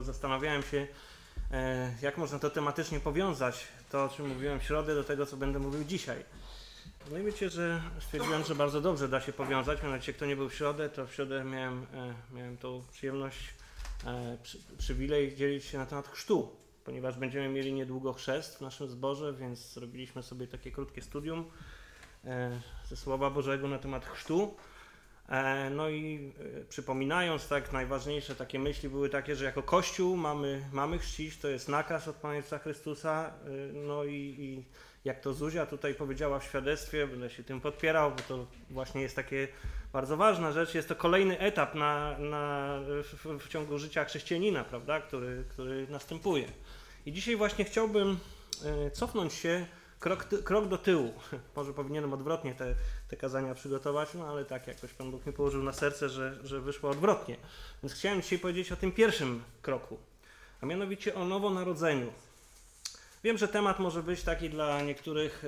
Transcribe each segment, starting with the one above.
Zastanawiałem się, jak można to tematycznie powiązać, to o czym mówiłem w środę, do tego, co będę mówił dzisiaj. No i wiecie, że stwierdziłem, że bardzo dobrze da się powiązać, mianowicie kto nie był w środę, to w środę miałem tą przyjemność, przywilej dzielić się na temat chrztu, ponieważ będziemy mieli niedługo chrzest w naszym zborze, więc zrobiliśmy sobie takie krótkie studium ze Słowa Bożego na temat chrztu. No i przypominając, tak, najważniejsze takie myśli były takie, że jako Kościół mamy chrzcić, to jest nakaz od Pana Jezusa Chrystusa. No i jak to Zuzia tutaj powiedziała w świadectwie, będę się tym podpierał, bo to właśnie jest takie bardzo ważna rzecz, jest to kolejny etap w ciągu życia chrześcijanina, prawda, który następuje. I dzisiaj właśnie chciałbym cofnąć się krok do tyłu. Może powinienem odwrotnie te kazania przygotować, no ale tak jakoś Pan Bóg mi położył na serce, że wyszło odwrotnie. Więc chciałem dzisiaj powiedzieć o tym pierwszym kroku, a mianowicie o nowonarodzeniu. Wiem, że temat może być taki dla niektórych,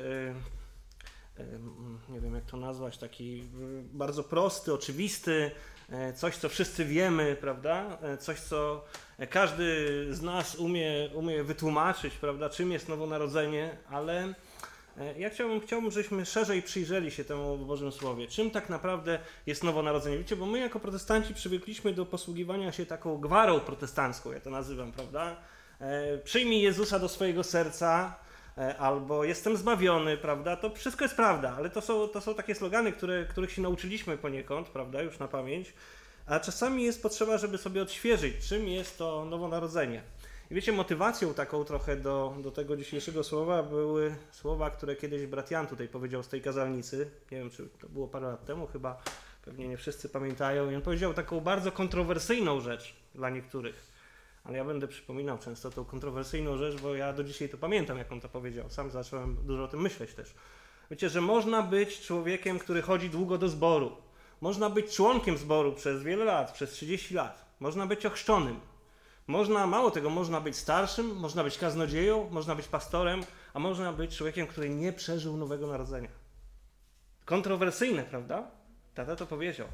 nie wiem jak to nazwać, taki bardzo prosty, oczywisty, coś co wszyscy wiemy, prawda? Coś co każdy z nas umie wytłumaczyć, prawda? Czym jest nowonarodzenie, ale ja chciałbym, żebyśmy szerzej przyjrzeli się temu w Bożym Słowie. Czym tak naprawdę jest nowonarodzenie? Wiecie, bo my jako protestanci przywykliśmy do posługiwania się taką gwarą protestancką, ja to nazywam, prawda? Przyjmij Jezusa do swojego serca, albo jestem zbawiony, prawda? To wszystko jest prawda, ale to są takie slogany, których się nauczyliśmy poniekąd, prawda? Już na pamięć. A czasami jest potrzeba, żeby sobie odświeżyć, czym jest to nowonarodzenie. I wiecie, motywacją taką trochę do tego dzisiejszego słowa były słowa, które kiedyś brat Jan tutaj powiedział z tej kazalnicy. Nie wiem, czy to było parę lat temu chyba, pewnie nie wszyscy pamiętają. I on powiedział taką bardzo kontrowersyjną rzecz dla niektórych. Ale ja będę przypominał często tą kontrowersyjną rzecz, bo ja do dzisiaj to pamiętam, jak on to powiedział. Sam zacząłem dużo o tym myśleć też. Wiecie, że można być człowiekiem, który chodzi długo do zboru. Można być członkiem zboru przez wiele lat, przez 30 lat. Można być ochrzczonym. Mało tego, można być starszym, można być kaznodzieją, można być pastorem, a można być człowiekiem, który nie przeżył nowego narodzenia. Kontrowersyjne, prawda? Tata to powiedział,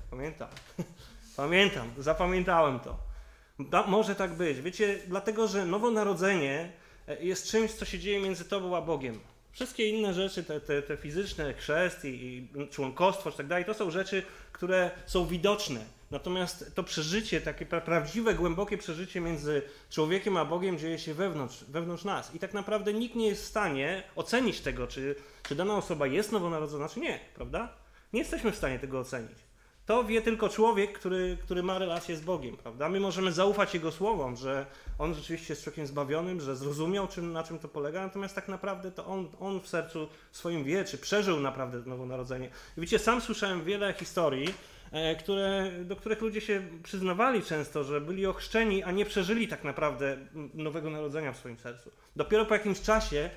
pamiętam, zapamiętałem to. Może tak być. Wiecie, dlatego, że nowonarodzenie jest czymś, co się dzieje między tobą a Bogiem. Wszystkie inne rzeczy, te fizyczne, chrzest i członkostwo, tak dalej, to są rzeczy, które są widoczne. Natomiast to przeżycie, takie prawdziwe, głębokie przeżycie między człowiekiem a Bogiem dzieje się wewnątrz nas. I tak naprawdę nikt nie jest w stanie ocenić tego, czy dana osoba jest nowonarodzona, czy nie, prawda? Nie jesteśmy w stanie tego ocenić. To wie tylko człowiek, który ma relację z Bogiem, prawda? My możemy zaufać Jego słowom, że On rzeczywiście jest człowiekiem zbawionym, że zrozumiał, na czym to polega, natomiast tak naprawdę to on w sercu swoim wie, czy przeżył naprawdę to nowonarodzenie. I wiecie, sam słyszałem wiele historii, do których ludzie się przyznawali często, że byli ochrzczeni, a nie przeżyli tak naprawdę nowego narodzenia w swoim sercu. Dopiero po jakimś czasie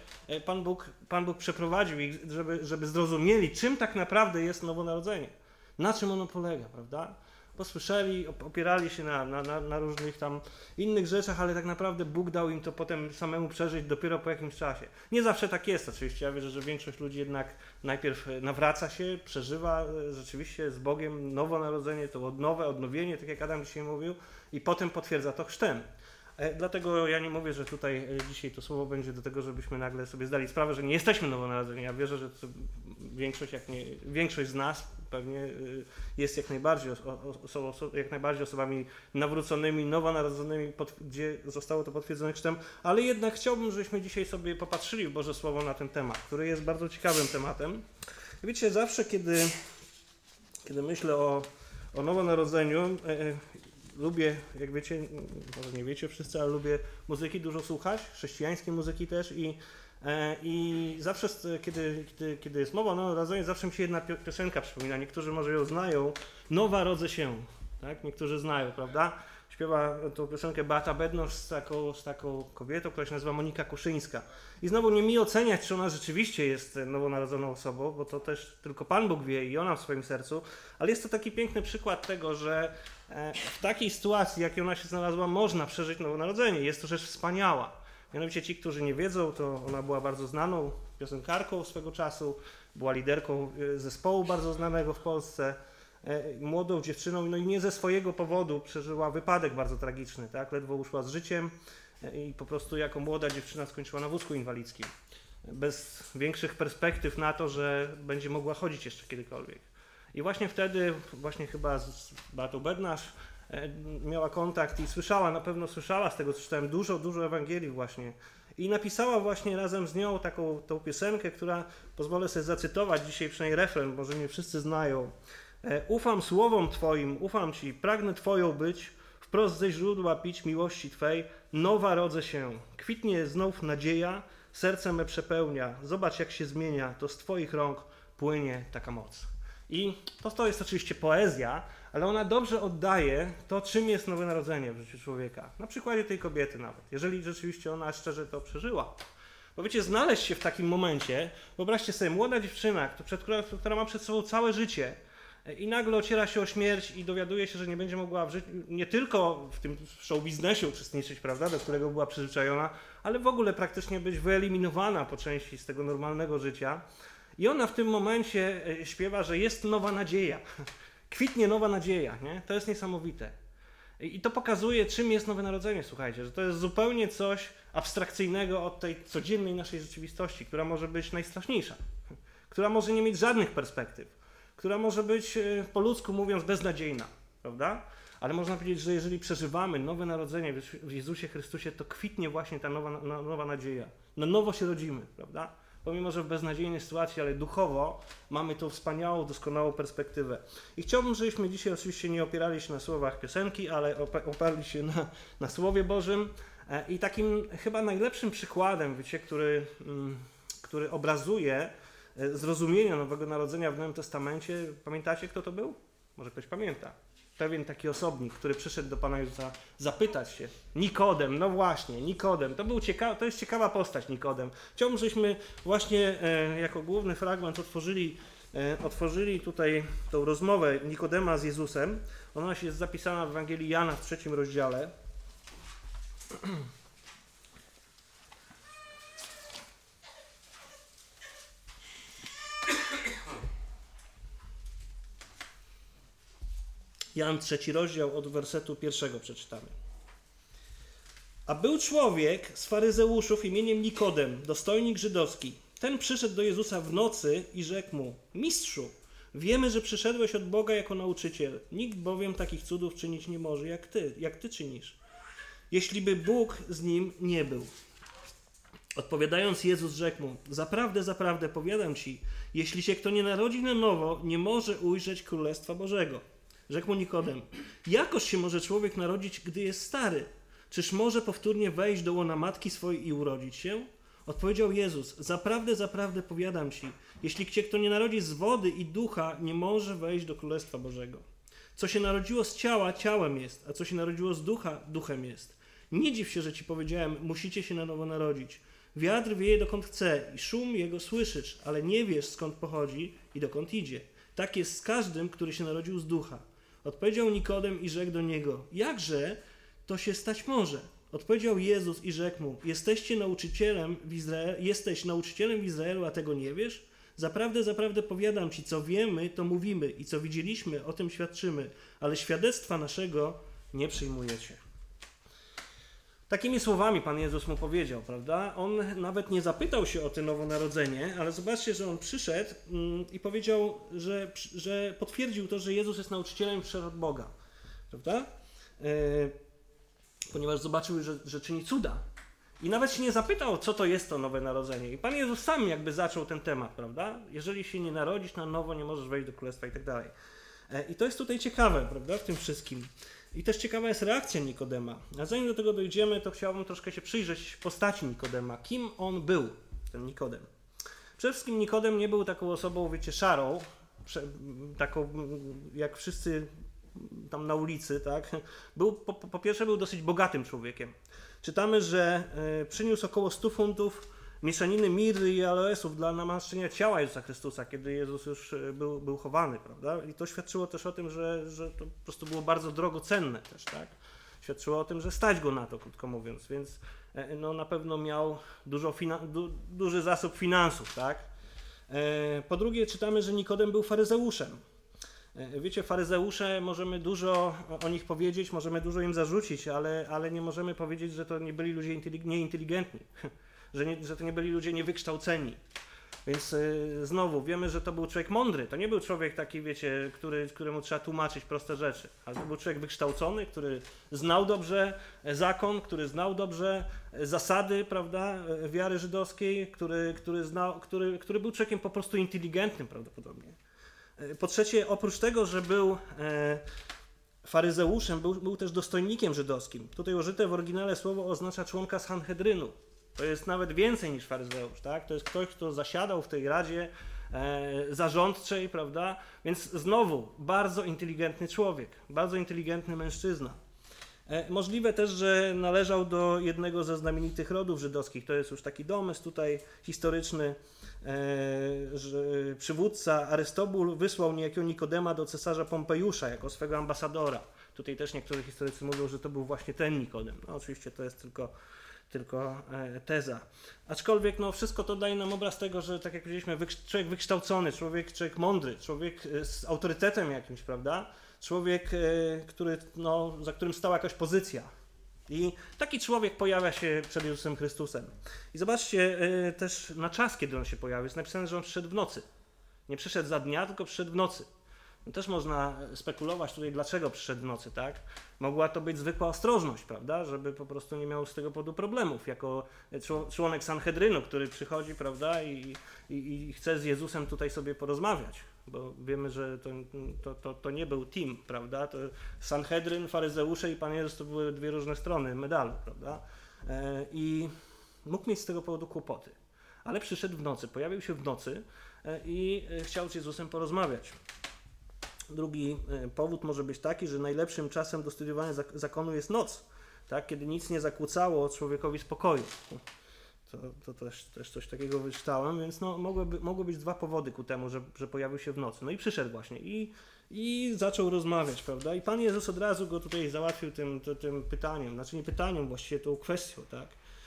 Pan Bóg przeprowadził ich, żeby zrozumieli, czym tak naprawdę jest nowonarodzenie. Na czym ono polega, prawda? Bo słyszeli, opierali się na różnych tam innych rzeczach, ale tak naprawdę Bóg dał im to potem samemu przeżyć dopiero po jakimś czasie. Nie zawsze tak jest oczywiście, ja wierzę, że większość ludzi jednak najpierw nawraca się, przeżywa rzeczywiście z Bogiem nowonarodzenie, to odnowienie, tak jak Adam dzisiaj mówił, i potem potwierdza to chrztem. Dlatego ja nie mówię, że tutaj dzisiaj to słowo będzie do tego, żebyśmy nagle sobie zdali sprawę, że nie jesteśmy nowonarodzeni. Ja wierzę, że większość z nas pewnie jest jak najbardziej osobami nawróconymi, nowonarodzonymi, gdzie zostało to potwierdzone chrztem, ale jednak chciałbym, żebyśmy dzisiaj sobie popatrzyli w Boże Słowo na ten temat, który jest bardzo ciekawym tematem. Wiecie, zawsze kiedy myślę o nowonarodzeniu, lubię, jak wiecie, może nie wiecie wszyscy, ale lubię muzyki dużo słuchać, chrześcijańskiej muzyki też i zawsze, kiedy jest mowa o nowonarodzeniu, zawsze mi się jedna piosenka przypomina. Niektórzy może ją znają. Nowa rodzę się, tak? Niektórzy znają, prawda? Śpiewa tą piosenkę Beata Bednosz z taką kobietą, która się nazywa Monika Kuszyńska. I znowu nie mi oceniać, czy ona rzeczywiście jest nowonarodzoną osobą, bo to też tylko Pan Bóg wie i ona w swoim sercu, ale jest to taki piękny przykład tego, że w takiej sytuacji, jakiej ona się znalazła, można przeżyć nowonarodzenie. Jest to rzecz wspaniała. Mianowicie ci, którzy nie wiedzą, to ona była bardzo znaną piosenkarką swego czasu, była liderką zespołu bardzo znanego w Polsce, młodą dziewczyną, no i nie ze swojego powodu przeżyła wypadek bardzo tragiczny, tak? Ledwo uszła z życiem i po prostu jako młoda dziewczyna skończyła na wózku inwalidzkim. Bez większych perspektyw na to, że będzie mogła chodzić jeszcze kiedykolwiek. I właśnie wtedy, właśnie chyba z Beatą Bednarz miała kontakt i na pewno słyszała z tego, co czytałem, dużo Ewangelii właśnie. I napisała właśnie razem z nią tą piosenkę, która, pozwolę sobie zacytować dzisiaj przynajmniej refren, może nie wszyscy znają. Ufam słowom Twoim, ufam Ci, pragnę Twoją być, wprost ze źródła pić miłości Twej, nowa rodzę się, kwitnie znów nadzieja, serce me przepełnia, zobacz jak się zmienia, to z Twoich rąk płynie taka moc. I to jest oczywiście poezja, ale ona dobrze oddaje to, czym jest nowe narodzenie w życiu człowieka. Na przykładzie tej kobiety nawet, jeżeli rzeczywiście ona szczerze to przeżyła. Bo wiecie, znaleźć się w takim momencie, wyobraźcie sobie, młoda dziewczyna, która ma przed sobą całe życie i nagle ociera się o śmierć i dowiaduje się, że nie będzie mogła w życiu, nie tylko w tym show biznesie uczestniczyć, prawda, do którego była przyzwyczajona, ale w ogóle praktycznie być wyeliminowana po części z tego normalnego życia. I ona w tym momencie śpiewa, że jest nowa nadzieja. Kwitnie nowa nadzieja, nie? To jest niesamowite. I to pokazuje, czym jest Nowe Narodzenie, słuchajcie, że to jest zupełnie coś abstrakcyjnego od tej codziennej naszej rzeczywistości, która może być najstraszniejsza, która może nie mieć żadnych perspektyw, która może być, po ludzku mówiąc, beznadziejna, prawda? Ale można powiedzieć, że jeżeli przeżywamy Nowe Narodzenie w Jezusie Chrystusie, to kwitnie właśnie ta nowa nadzieja. Na nowo się rodzimy, prawda? Pomimo, że w beznadziejnej sytuacji, ale duchowo mamy tą wspaniałą, doskonałą perspektywę. I chciałbym, żebyśmy dzisiaj oczywiście nie opierali się na słowach piosenki, ale oparli się na Słowie Bożym. I takim chyba najlepszym przykładem, wiecie, który obrazuje zrozumienie Nowego Narodzenia w Nowym Testamencie, pamiętacie, kto to był? Może ktoś pamięta. Pewien taki osobnik, który przyszedł do Pana Jezusa zapytać się. Nikodem, no właśnie, Nikodem. To jest ciekawa postać, Nikodem. Chciałbym, żebyśmy właśnie jako główny fragment otworzyli tutaj tą rozmowę Nikodema z Jezusem. Ona jest zapisana w Ewangelii Jana w 3 rozdziale. Jan 3 rozdział od wersetu 1 przeczytamy. A był człowiek z faryzeuszów imieniem Nikodem, dostojnik żydowski. Ten przyszedł do Jezusa w nocy i rzekł mu: Mistrzu, wiemy, że przyszedłeś od Boga jako nauczyciel. Nikt bowiem takich cudów czynić nie może, jak ty czynisz. Jeśli by Bóg z nim nie był. Odpowiadając, Jezus rzekł mu: Zaprawdę, zaprawdę powiadam ci, jeśli się kto nie narodzi na nowo, nie może ujrzeć Królestwa Bożego. Rzekł mu Nikodem: Jakoż się może człowiek narodzić, gdy jest stary? Czyż może powtórnie wejść do łona matki swojej i urodzić się? Odpowiedział Jezus: Zaprawdę, zaprawdę powiadam ci, jeśli się kto nie narodzi z wody i ducha, nie może wejść do Królestwa Bożego. Co się narodziło z ciała, ciałem jest, a co się narodziło z ducha, duchem jest. Nie dziw się, że ci powiedziałem, musicie się na nowo narodzić. Wiatr wieje dokąd chce i szum jego słyszysz, ale nie wiesz, skąd pochodzi i dokąd idzie. Tak jest z każdym, który się narodził z ducha. Odpowiedział Nikodem i rzekł do niego: Jakże to się stać może? Odpowiedział Jezus i rzekł mu: jesteś nauczycielem w Izraelu, a tego nie wiesz? Zaprawdę, zaprawdę powiadam ci, co wiemy, to mówimy i co widzieliśmy, o tym świadczymy, ale świadectwa naszego nie przyjmujecie. Takimi słowami Pan Jezus mu powiedział, prawda? On nawet nie zapytał się o to nowonarodzenie, ale zobaczcie, że on przyszedł i powiedział, że potwierdził to, że Jezus jest nauczycielem i przyszedł od Boga, prawda? Ponieważ zobaczył, że czyni cuda. I nawet się nie zapytał, co to jest to nowe narodzenie. I Pan Jezus sam jakby zaczął ten temat, prawda? Jeżeli się nie narodzisz na nowo, nie możesz wejść do Królestwa i tak dalej. I to jest tutaj ciekawe, prawda, w tym wszystkim. I też ciekawa jest reakcja Nikodema. A zanim do tego dojdziemy, to chciałbym troszkę się przyjrzeć postaci Nikodema. Kim on był, ten Nikodem? Przede wszystkim Nikodem nie był taką osobą, wiecie, szarą, taką jak wszyscy tam na ulicy, tak? Po pierwsze był dosyć bogatym człowiekiem. Czytamy, że przyniósł około 100 funtów mieszaniny mirry i aloesów dla namaszczenia ciała Jezusa Chrystusa, kiedy Jezus już był chowany, prawda? I to świadczyło też o tym, że to po prostu było bardzo drogocenne też, tak? Świadczyło o tym, że stać go na to, krótko mówiąc, więc no, na pewno miał duży zasób finansów, tak? Po drugie czytamy, że Nikodem był faryzeuszem. Wiecie, faryzeusze, możemy dużo o nich powiedzieć, możemy dużo im zarzucić, ale nie możemy powiedzieć, że to nie byli ludzie nieinteligentni, że to nie byli ludzie niewykształceni. Więc znowu, wiemy, że to był człowiek mądry. To nie był człowiek taki, wiecie, któremu trzeba tłumaczyć proste rzeczy. Ale to był człowiek wykształcony, który znał dobrze zakon, który znał dobrze zasady, prawda, wiary żydowskiej, który był człowiekiem po prostu inteligentnym prawdopodobnie. Po trzecie, oprócz tego, że był faryzeuszem, był też dostojnikiem żydowskim. Tutaj użyte w oryginale słowo oznacza członka Sanhedrynu. To jest nawet więcej niż faryzeusz, tak? To jest ktoś, kto zasiadał w tej radzie zarządczej, prawda? Więc znowu, bardzo inteligentny człowiek, bardzo inteligentny mężczyzna. Możliwe też, że należał do jednego ze znamienitych rodów żydowskich. To jest już taki domysł tutaj historyczny, że przywódca Arystobul wysłał niejakiego Nikodema do cesarza Pompejusza jako swego ambasadora. Tutaj też niektórzy historycy mówią, że to był właśnie ten Nikodem. No, oczywiście to jest tylko teza. Aczkolwiek no, wszystko to daje nam obraz tego, że tak jak powiedzieliśmy, człowiek wykształcony, człowiek mądry, człowiek z autorytetem jakimś, prawda? Człowiek, za którym stała jakaś pozycja. I taki człowiek pojawia się przed Jezusem Chrystusem. I zobaczcie też na czas, kiedy on się pojawił. Jest napisane, że on przyszedł w nocy. Nie przyszedł za dnia, tylko przyszedł w nocy. No też można spekulować tutaj, dlaczego przyszedł w nocy, tak? Mogła to być zwykła ostrożność, prawda? Żeby po prostu nie miał z tego powodu problemów. Jako członek Sanhedrynu, który przychodzi, prawda? I chce z Jezusem tutaj sobie porozmawiać. Bo wiemy, że to nie był team, prawda? To Sanhedryn, faryzeusze i Pan Jezus to były dwie różne strony medalu, prawda? I mógł mieć z tego powodu kłopoty. Ale przyszedł w nocy, pojawił się w nocy i chciał z Jezusem porozmawiać. Drugi powód może być taki, że najlepszym czasem do studiowania zakonu jest noc, tak? Kiedy nic nie zakłócało człowiekowi spokoju. To też coś takiego wyczytałem, więc no, mogły być dwa powody ku temu, że pojawił się w nocy. No i przyszedł właśnie i zaczął rozmawiać, prawda? I Pan Jezus od razu go tutaj załatwił tym pytaniem, znaczy nie pytaniem, właściwie tą kwestią, tak?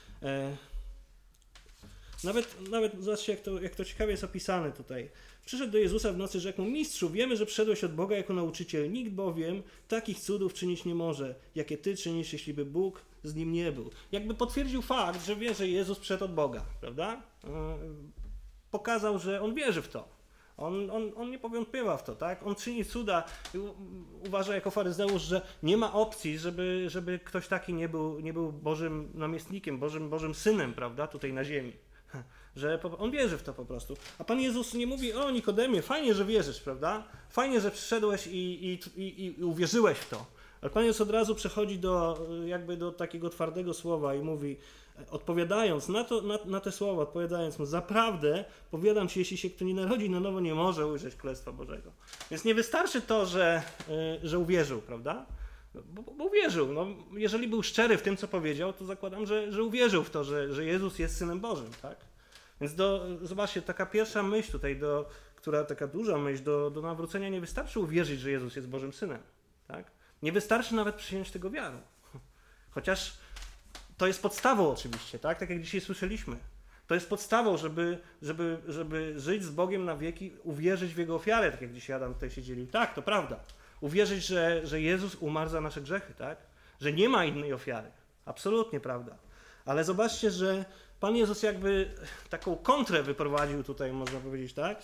Nawet zobaczcie, jak to ciekawie jest opisane tutaj. Przyszedł do Jezusa w nocy, rzekł mu: Mistrzu, wiemy, że przyszedłeś od Boga jako nauczyciel. Nikt bowiem takich cudów czynić nie może, jakie Ty czynisz, jeśli by Bóg z nim nie był. Jakby potwierdził fakt, że wie, że Jezus przyszedł od Boga, prawda? Pokazał, że on wierzy w to. On nie powątpiewa w to, tak? On czyni cuda. Uważa jako faryzeusz, że nie ma opcji, żeby ktoś taki nie był Bożym namiestnikiem, Bożym synem, prawda? Tutaj na ziemi. Że on wierzy w to po prostu. A Pan Jezus nie mówi: o Nikodemie, fajnie, że wierzysz, prawda? Fajnie, że przyszedłeś i uwierzyłeś w to. Ale Pan Jezus od razu przechodzi do takiego twardego słowa i mówi, odpowiadając na te słowa, odpowiadając mu: zaprawdę powiadam ci, jeśli się kto nie narodzi na nowo, nie może ujrzeć Królestwa Bożego. Więc nie wystarczy to, że uwierzył, prawda? Bo uwierzył. No, jeżeli był szczery w tym, co powiedział, to zakładam, że uwierzył w to, że Jezus jest Synem Bożym, tak? Więc zobaczcie, taka pierwsza myśl tutaj, taka duża myśl, do nawrócenia nie wystarczy uwierzyć, że Jezus jest Bożym Synem, tak? Nie wystarczy nawet przyjąć tego wiarą. Chociaż to jest podstawą oczywiście, tak? Tak jak dzisiaj słyszeliśmy. To jest podstawą, żeby żyć z Bogiem na wieki, uwierzyć w Jego ofiarę, tak jak dzisiaj Adam tutaj się dzielił. Tak, to prawda. Uwierzyć, że Jezus umarł za nasze grzechy, tak? Że nie ma innej ofiary. Absolutnie prawda. Ale zobaczcie, że Pan Jezus jakby taką kontrę wyprowadził tutaj, można powiedzieć, tak?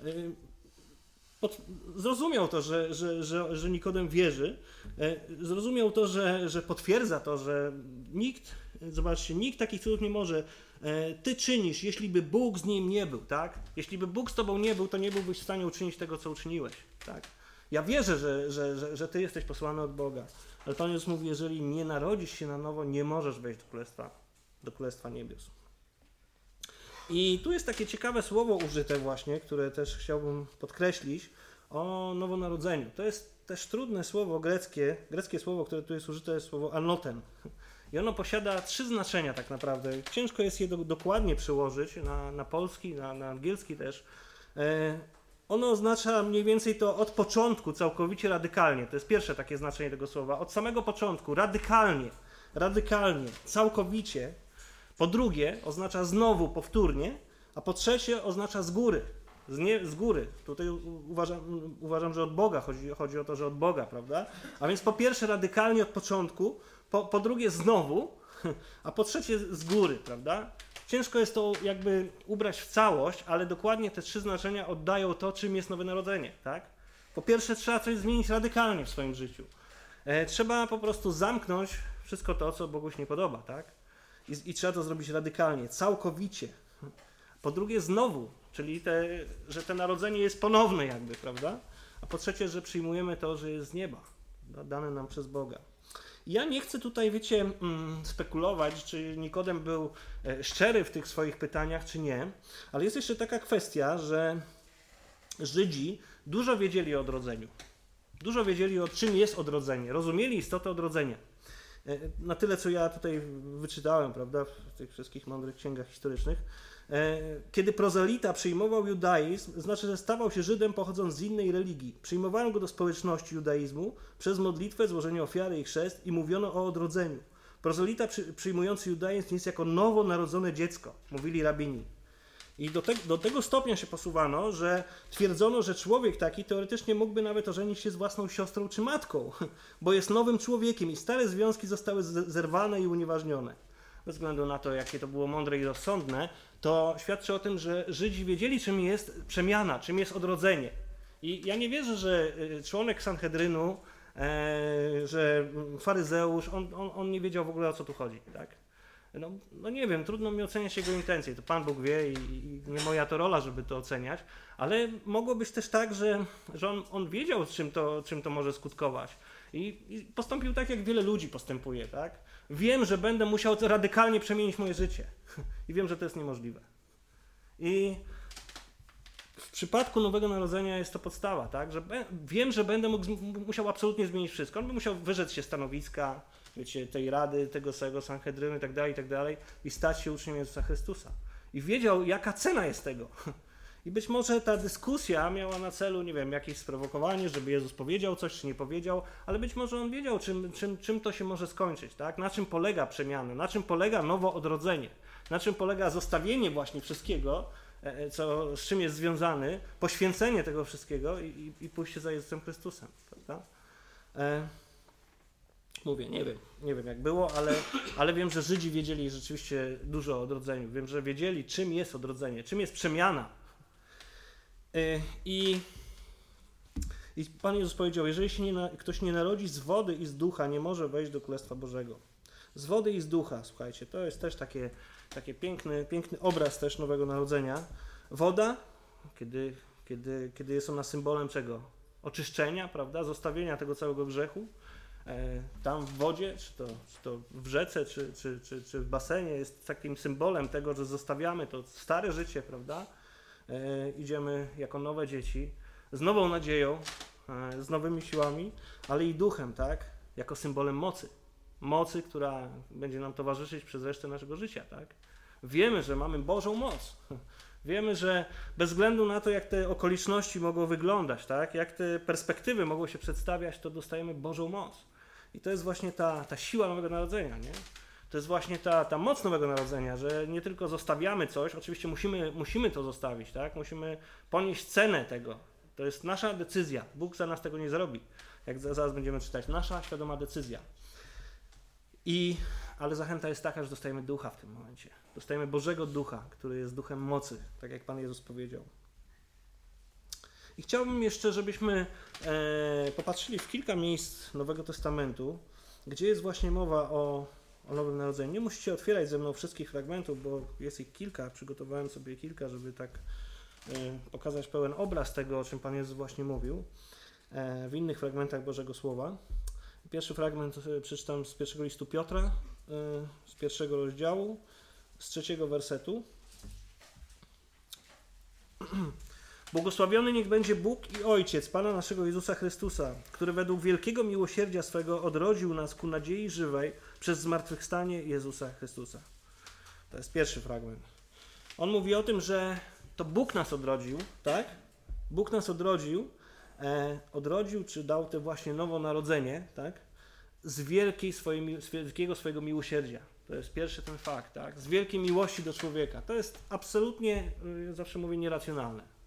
Zrozumiał to, że Nikodem wierzy. Zrozumiał to, że potwierdza to, że nikt takich cudów nie może. Ty czynisz, jeśli by Bóg z nim nie był, tak? Jeśli by Bóg z tobą nie był, to nie byłbyś w stanie uczynić tego, co uczyniłeś, tak? Ja wierzę, że ty jesteś posłany od Boga. Ale Pan Jezus mówi: jeżeli nie narodzisz się na nowo, nie możesz wejść do Królestwa Niebios. I tu jest takie ciekawe słowo użyte właśnie, które też chciałbym podkreślić, o nowonarodzeniu. To jest też trudne słowo greckie. Greckie słowo, które tu jest użyte, jest słowo anoten. I ono posiada 3 znaczenia tak naprawdę. Ciężko jest je dokładnie przełożyć na polski, na angielski też. Ono oznacza mniej więcej to od początku, całkowicie radykalnie. To jest pierwsze takie znaczenie tego słowa. Od samego początku, radykalnie, całkowicie. Po drugie, oznacza znowu, powtórnie. A po trzecie, oznacza z góry. z góry. Tutaj uważam, że od Boga, chodzi o to, że od Boga, prawda? A więc po pierwsze radykalnie od początku, po drugie znowu, a po trzecie z góry, prawda? Ciężko jest to jakby ubrać w całość, ale dokładnie te 3 znaczenia oddają to, czym jest Nowe Narodzenie, tak? Po pierwsze trzeba coś zmienić radykalnie w swoim życiu. Trzeba po prostu zamknąć wszystko to, co Bogu się nie podoba, tak? I trzeba to zrobić radykalnie, całkowicie. Po drugie znowu, czyli że to narodzenie jest ponowne jakby, prawda? A po trzecie, że przyjmujemy to, że jest z nieba, dane nam przez Boga. Ja nie chcę tutaj, wiecie, spekulować, czy Nikodem był szczery w tych swoich pytaniach, czy nie, ale jest jeszcze taka kwestia, że Żydzi dużo wiedzieli o odrodzeniu. Dużo wiedzieli o czym jest odrodzenie, rozumieli istotę odrodzenia. Na tyle, co ja tutaj wyczytałem, prawda, w tych wszystkich mądrych księgach historycznych. Kiedy prozelita przyjmował judaizm, znaczy, że stawał się Żydem pochodząc z innej religii. Przyjmowano go do społeczności judaizmu przez modlitwę, złożenie ofiary i chrzest i mówiono o odrodzeniu. Prozelita przyjmujący judaizm jest jako nowonarodzone dziecko, mówili rabini. I do tego stopnia się posuwano, że twierdzono, że człowiek taki teoretycznie mógłby nawet ożenić się z własną siostrą czy matką, bo jest nowym człowiekiem i stare związki zostały zerwane i unieważnione. Bez względu na to, jakie to było mądre i rozsądne, to świadczy o tym, że Żydzi wiedzieli, czym jest przemiana, czym jest odrodzenie. I ja nie wierzę, że członek Sanhedrynu, że faryzeusz, on nie wiedział w ogóle, o co tu chodzi, tak? No nie wiem, trudno mi oceniać jego intencje, to Pan Bóg wie i nie moja to rola, żeby to oceniać, ale mogło być też tak, że on wiedział, czym to może skutkować i postąpił tak, jak wiele ludzi postępuje, tak? Wiem, że będę musiał radykalnie przemienić moje życie i wiem, że to jest niemożliwe. I w przypadku Nowego Narodzenia jest to podstawa, tak? Że wiem, że będę musiał absolutnie zmienić wszystko. On by musiał wyrzec się stanowiska, wiecie, tej rady, tego całego Sanhedrynu i tak dalej, i stać się uczniem Jezusa Chrystusa. I wiedział, jaka cena jest tego. I być może ta dyskusja miała na celu, nie wiem, jakieś sprowokowanie, żeby Jezus powiedział coś, czy nie powiedział, ale być może on wiedział, czym to się może skończyć, tak? Na czym polega przemiana, na czym polega nowe odrodzenie, na czym polega zostawienie właśnie wszystkiego, z czym jest związany, poświęcenie tego wszystkiego i pójście za Jezusem Chrystusem, prawda? Mówię, nie wiem jak było, ale wiem, że Żydzi wiedzieli rzeczywiście dużo o odrodzeniu. Wiem, że wiedzieli, czym jest odrodzenie, czym jest przemiana. I Pan Jezus powiedział, jeżeli się ktoś nie narodzi z wody i z ducha, nie może wejść do Królestwa Bożego. Z wody i z ducha, słuchajcie, to jest też taki piękny obraz też Nowego Narodzenia. Woda, kiedy jest ona symbolem czego? Oczyszczenia, prawda? Zostawienia tego całego grzechu. Tam w wodzie, czy to w rzece, czy w basenie jest takim symbolem tego, że zostawiamy to stare życie, prawda? Idziemy jako nowe dzieci, z nową nadzieją, z nowymi siłami, ale i duchem, tak? Jako symbolem mocy. Mocy, która będzie nam towarzyszyć przez resztę naszego życia, tak? Wiemy, że mamy Bożą moc. Wiemy, że bez względu na to, jak te okoliczności mogą wyglądać, tak? Jak te perspektywy mogą się przedstawiać, to dostajemy Bożą moc. I to jest właśnie ta siła Nowego Narodzenia, nie? To jest właśnie ta moc Nowego Narodzenia, że nie tylko zostawiamy coś, oczywiście musimy to zostawić, tak? Musimy ponieść cenę tego. To jest nasza decyzja. Bóg za nas tego nie zrobi. Jak zaraz będziemy czytać. Nasza świadoma decyzja. Ale zachęta jest taka, że dostajemy ducha w tym momencie. Dostajemy Bożego Ducha, który jest duchem mocy, tak jak Pan Jezus powiedział. I chciałbym jeszcze, żebyśmy popatrzyli w kilka miejsc Nowego Testamentu, gdzie jest właśnie mowa o Nowym Narodzeniu. Nie musicie otwierać ze mną wszystkich fragmentów, bo jest ich kilka. Przygotowałem sobie kilka, żeby tak pokazać pełen obraz tego, o czym Pan Jezus właśnie mówił w innych fragmentach Bożego Słowa. Pierwszy fragment przeczytam z pierwszego listu Piotra, z 1 rozdziału, z 3 wersetu. Błogosławiony niech będzie Bóg i Ojciec Pana naszego Jezusa Chrystusa, który według wielkiego miłosierdzia swego odrodził nas ku nadziei żywej przez zmartwychwstanie Jezusa Chrystusa. To jest pierwszy fragment. On mówi o tym, że to Bóg nas odrodził, tak? Bóg nas odrodził, czy dał te właśnie nowonarodzenie, tak? Z wielkiego swojego miłosierdzia. To jest pierwszy ten fakt, tak? Z wielkiej miłości do człowieka. To jest absolutnie, zawsze mówię, nieracjonalne.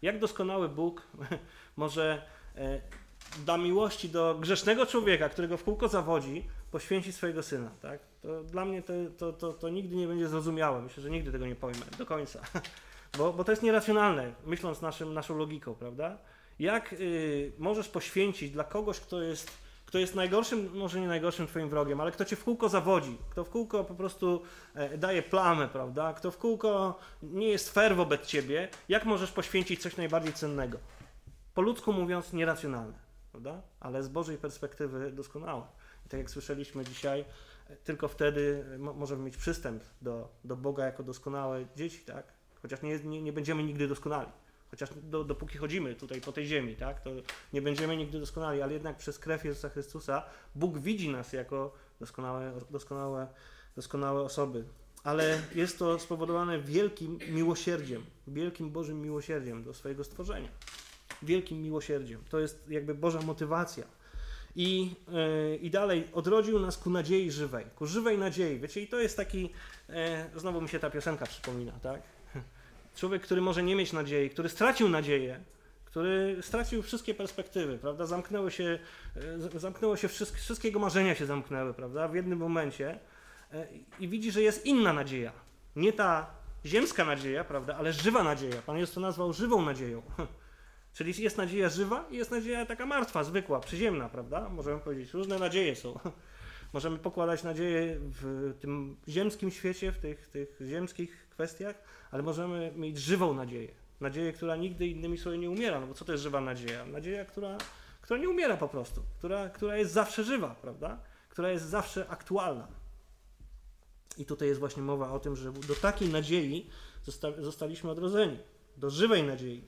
Jak doskonały Bóg może dla miłości do grzesznego człowieka, którego w kółko zawodzi, poświęci swojego Syna, tak? To dla mnie to nigdy nie będzie zrozumiałe. Myślę, że nigdy tego nie pojmę do końca. Bo to jest nieracjonalne, myśląc naszą logiką, prawda? Jak możesz poświęcić dla kogoś, kto jest najgorszym, może nie najgorszym twoim wrogiem, ale kto cię w kółko zawodzi, kto w kółko po prostu daje plamę, prawda? Kto w kółko nie jest fair wobec ciebie, jak możesz poświęcić coś najbardziej cennego? Po ludzku mówiąc, nieracjonalne, prawda? Ale z Bożej perspektywy doskonałe. I tak jak słyszeliśmy dzisiaj, tylko wtedy możemy mieć przystęp do Boga jako doskonałe dzieci, tak? Chociaż nie będziemy nigdy doskonali. Chociaż dopóki chodzimy tutaj po tej ziemi, tak? To nie będziemy nigdy doskonali, ale jednak przez krew Jezusa Chrystusa Bóg widzi nas jako doskonałe osoby. Ale jest to spowodowane wielkim miłosierdziem, wielkim Bożym miłosierdziem do swojego stworzenia. Wielkim miłosierdziem. To jest jakby Boża motywacja. I dalej, odrodził nas ku nadziei żywej, ku żywej nadziei. Wiecie, i to jest taki, znowu mi się ta piosenka przypomina, tak? Człowiek, który może nie mieć nadziei, który stracił nadzieję, który stracił wszystkie perspektywy, prawda? Zamknęło się wszystkie jego marzenia się zamknęły, prawda? W jednym momencie i widzi, że jest inna nadzieja. Nie ta ziemska nadzieja, prawda? Ale żywa nadzieja. Pan Jezus to nazwał żywą nadzieją. Czyli jest nadzieja żywa i jest nadzieja taka martwa, zwykła, przyziemna, prawda? Możemy powiedzieć, różne nadzieje są. Możemy pokładać nadzieję w tym ziemskim świecie, w tych ziemskich kwestiach, ale możemy mieć żywą nadzieję. Nadzieję, która nigdy innymi słowy nie umiera. No bo co to jest żywa nadzieja? Nadzieja, która nie umiera po prostu, która jest zawsze żywa, prawda? Która jest zawsze aktualna. I tutaj jest właśnie mowa o tym, że do takiej nadziei zostaliśmy odrodzeni. Do żywej nadziei.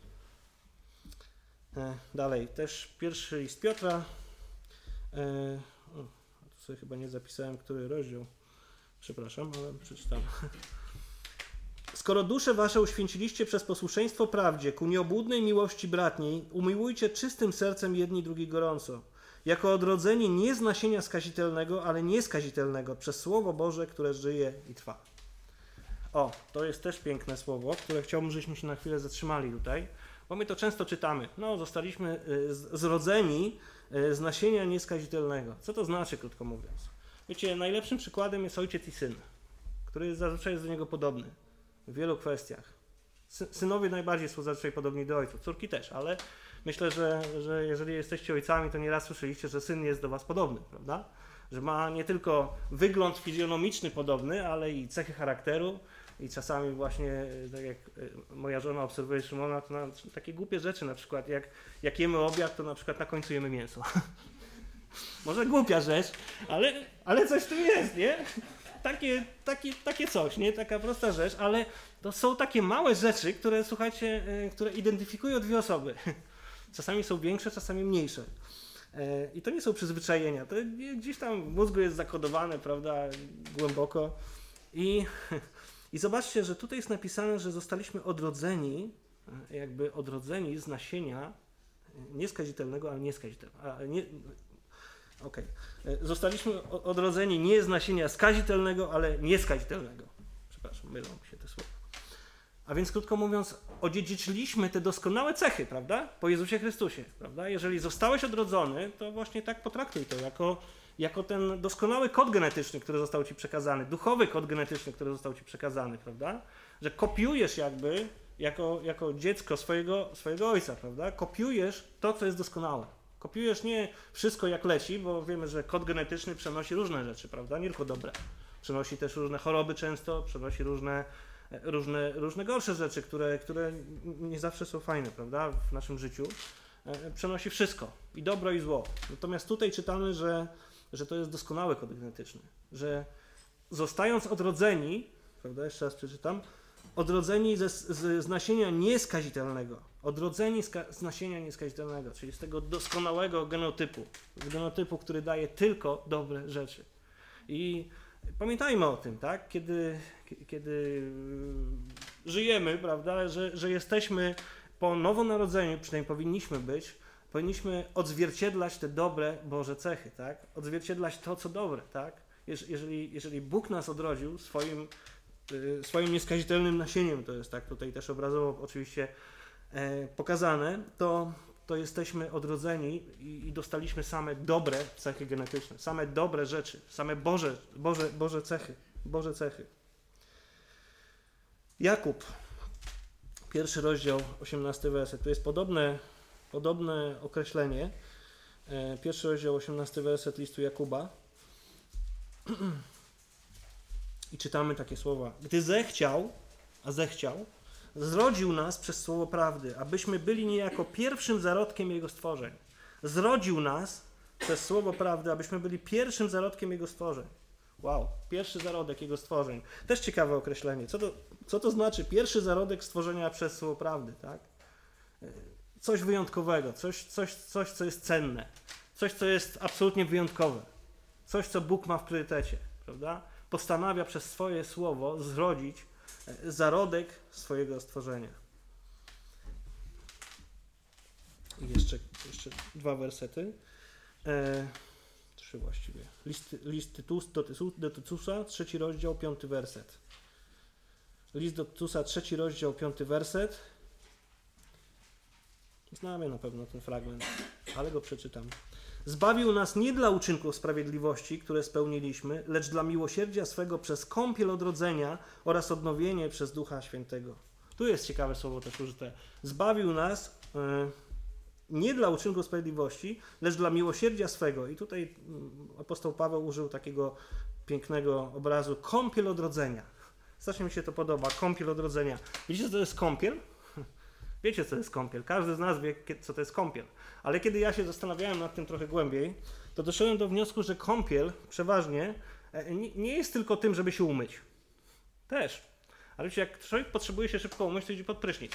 Dalej, też pierwszy list Piotra. Tu sobie chyba nie zapisałem, który rozdział. Przepraszam, ale przeczytam. Skoro dusze wasze uświęciliście przez posłuszeństwo prawdzie ku nieobłudnej miłości bratniej, umiłujcie czystym sercem jedni drugi gorąco, jako odrodzeni nie z nasienia skazitelnego, ale nieskazitelnego, przez Słowo Boże, które żyje i trwa. O, to jest też piękne słowo, które chciałbym, żebyśmy się na chwilę zatrzymali tutaj, bo my to często czytamy. No, zostaliśmy zrodzeni z nasienia nieskazitelnego. Co to znaczy, krótko mówiąc? Wiecie, najlepszym przykładem jest ojciec i syn, który zazwyczaj jest do niego podobny w wielu kwestiach. Synowie najbardziej są zazwyczaj podobni do ojców, córki też, ale myślę, że jeżeli jesteście ojcami, to nieraz słyszeliście, że syn jest do was podobny, prawda? Że ma nie tylko wygląd fizjonomiczny podobny, ale i cechy charakteru i czasami właśnie, tak jak moja żona obserwuje Szymona, to takie głupie rzeczy, na przykład jak jemy obiad, to na przykład na końcu jemy mięso. Może głupia rzecz, ale coś tu jest, nie? Takie coś, nie? Taka prosta rzecz, ale to są takie małe rzeczy, które, słuchajcie, które identyfikują dwie osoby. Czasami są większe, czasami mniejsze. I to nie są przyzwyczajenia. To gdzieś tam w mózgu jest zakodowane, prawda, głęboko. I zobaczcie, że tutaj jest napisane, że zostaliśmy odrodzeni z nasienia nieskazitelnego, ale nieskazitelnego. Zostaliśmy odrodzeni nie z nasienia skazitelnego, ale nieskazitelnego. Przepraszam, mylą mi się te słowa. A więc krótko mówiąc, odziedziczyliśmy te doskonałe cechy, prawda? Po Jezusie Chrystusie, prawda? Jeżeli zostałeś odrodzony, to właśnie tak potraktuj to jako ten doskonały kod genetyczny, który został ci przekazany, duchowy kod genetyczny, który został ci przekazany, prawda? Że kopiujesz jakby jako dziecko swojego ojca, prawda? Kopiujesz to, co jest doskonałe. Kopiujesz nie wszystko jak leci, bo wiemy, że kod genetyczny przenosi różne rzeczy, prawda? Nie tylko dobre. Przenosi też różne choroby często, przenosi różne gorsze rzeczy, które nie zawsze są fajne, prawda? W naszym życiu. Przenosi wszystko, i dobro, i zło. Natomiast tutaj czytamy, że to jest doskonały kod genetyczny. Że zostając odrodzeni, prawda? Jeszcze raz przeczytam. Odrodzeni z nasienia nieskazitelnego. Odrodzeni z nasienia nieskazitelnego, czyli z tego doskonałego genotypu. Z genotypu, który daje tylko dobre rzeczy. I pamiętajmy o tym, tak? Kiedy żyjemy, prawda? Że jesteśmy po nowonarodzeniu, przynajmniej powinniśmy odzwierciedlać te dobre Boże cechy, tak? Odzwierciedlać to, co dobre, tak? Jeżeli Bóg nas odrodził swoim nieskazitelnym nasieniem, to jest tak tutaj też obrazowo oczywiście pokazane, to jesteśmy odrodzeni i dostaliśmy same dobre cechy genetyczne, same dobre rzeczy, same Boże cechy. Jakub, 1 rozdział, 18 werset. To jest podobne określenie. 1 rozdział, 18 werset listu Jakuba. I czytamy takie słowa. Gdy zechciał, zrodził nas przez słowo prawdy, abyśmy byli niejako pierwszym zarodkiem Jego stworzeń. Zrodził nas przez słowo prawdy, abyśmy byli pierwszym zarodkiem Jego stworzeń. Wow, pierwszy zarodek Jego stworzeń. Też ciekawe określenie. Co to znaczy pierwszy zarodek stworzenia przez słowo prawdy, tak? Coś wyjątkowego, coś, co jest cenne, coś, co jest absolutnie wyjątkowe, coś, co Bóg ma w priorytecie, prawda? Postanawia przez swoje słowo zrodzić zarodek swojego stworzenia. I jeszcze 2 wersety. 3 właściwie. List do Tytusa, 3 rozdział, 5 werset. List do Tytusa, 3 rozdział, 5 werset. Znamy na pewno ten fragment, ale go przeczytam. Zbawił nas nie dla uczynków sprawiedliwości, które spełniliśmy, lecz dla miłosierdzia swego przez kąpiel odrodzenia oraz odnowienie przez Ducha Świętego. Tu jest ciekawe słowo też użyte. Zbawił nas nie dla uczynków sprawiedliwości, lecz dla miłosierdzia swego. I tutaj apostoł Paweł użył takiego pięknego obrazu. Kąpiel odrodzenia. Strasznie mi się to podoba. Kąpiel odrodzenia. Wiecie, co to jest kąpiel? Wiecie, co to jest kąpiel. Każdy z nas wie, co to jest kąpiel. Ale kiedy ja się zastanawiałem nad tym trochę głębiej, to doszedłem do wniosku, że kąpiel przeważnie nie jest tylko tym, żeby się umyć. Też. Ale wiecie, jak człowiek potrzebuje się szybko umyć, to idzie pod prysznic.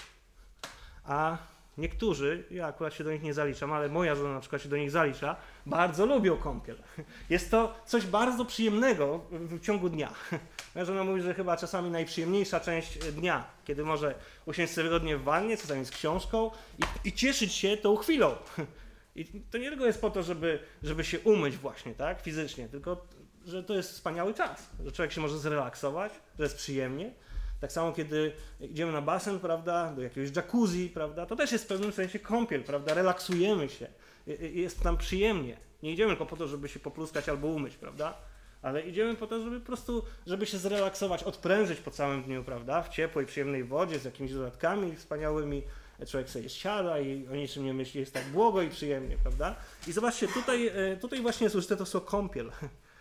A niektórzy, ja akurat się do nich nie zaliczam, ale moja żona na przykład się do nich zalicza, bardzo lubią kąpiel. Jest to coś bardzo przyjemnego w ciągu dnia. Moja żona mówi, że chyba czasami najprzyjemniejsza część dnia, kiedy może usiąść sobie wygodnie w wannie, czasami z książką i cieszyć się tą chwilą. I to nie tylko jest po to, żeby się umyć właśnie, tak, fizycznie, tylko że to jest wspaniały czas, że człowiek się może zrelaksować, że jest przyjemnie. Tak samo, kiedy idziemy na basen, prawda, do jakiegoś jacuzzi, prawda, to też jest w pewnym sensie kąpiel, prawda, relaksujemy się, jest nam przyjemnie. Nie idziemy tylko po to, żeby się popluskać albo umyć, prawda, ale idziemy po to, żeby po prostu, żeby się zrelaksować, odprężyć po całym dniu, prawda, w ciepłej, przyjemnej wodzie, z jakimiś dodatkami wspaniałymi. Człowiek sobie siada i o niczym nie myśli, jest tak błogo i przyjemnie, prawda. I zobaczcie, tutaj właśnie jest użyte to słowo kąpiel.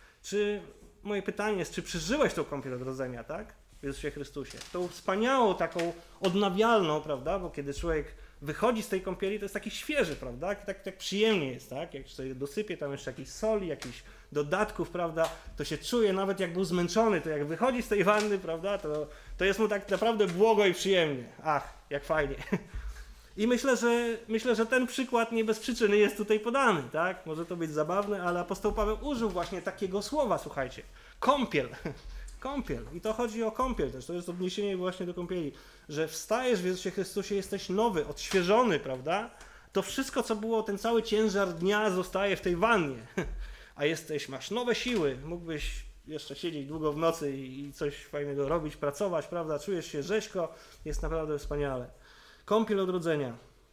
Moje pytanie jest, czy przeżyłeś tą kąpiel odrodzenia, tak? W Jezusie Chrystusie. Tą wspaniałą, taką odnawialną, prawda? Bo kiedy człowiek wychodzi z tej kąpieli, to jest taki świeży, prawda? Tak przyjemnie jest, tak? Jak sobie dosypie tam jeszcze jakiejś soli, jakichś dodatków, prawda? To się czuje, nawet jak był zmęczony, to jak wychodzi z tej wanny, prawda? To jest mu tak naprawdę błogo i przyjemnie. Ach, jak fajnie. I myślę, że ten przykład nie bez przyczyny jest tutaj podany, tak? Może to być zabawne, ale apostoł Paweł użył właśnie takiego słowa, słuchajcie. Kąpiel. Kąpiel. I to chodzi o kąpiel też. To jest odniesienie właśnie do kąpieli. Że wstajesz w Jezusie Chrystusie, jesteś nowy, odświeżony, prawda? To wszystko, co było, ten cały ciężar dnia zostaje w tej wannie. A masz nowe siły. Mógłbyś jeszcze siedzieć długo w nocy i coś fajnego robić, pracować, prawda? Czujesz się rzeźko. Jest naprawdę wspaniale. Kąpiel odrodzenia.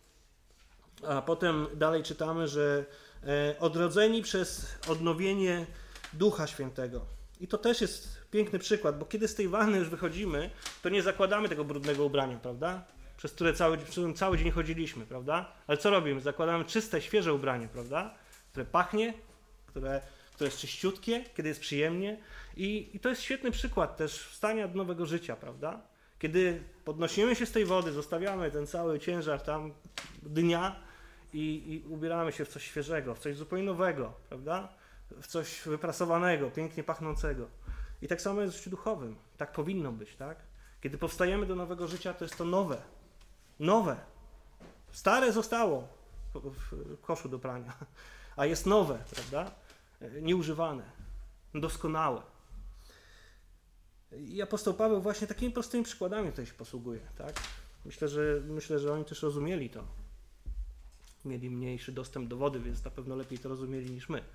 A potem dalej czytamy, że odrodzeni przez odnowienie Ducha Świętego. I to też jest piękny przykład, bo kiedy z tej wanny już wychodzimy, to nie zakładamy tego brudnego ubrania, prawda? Przez którym cały dzień chodziliśmy, prawda? Ale co robimy? Zakładamy czyste, świeże ubranie, prawda? Które pachnie, które jest czyściutkie, kiedy jest przyjemnie. I to jest świetny przykład też wstania do nowego życia, prawda? Kiedy podnosimy się z tej wody, zostawiamy ten cały ciężar tam dnia i ubieramy się w coś świeżego, w coś zupełnie nowego, prawda? W coś wyprasowanego, pięknie pachnącego. I tak samo jest w życiu duchowym. Tak powinno być, tak? Kiedy powstajemy do nowego życia, to jest to nowe. Nowe. Stare zostało w koszu do prania, a jest nowe, prawda? Nieużywane, doskonałe. I apostoł Paweł właśnie takimi prostymi przykładami tutaj się posługuje, tak? Myślę, że oni też rozumieli to. Mieli mniejszy dostęp do wody, więc na pewno lepiej to rozumieli niż my.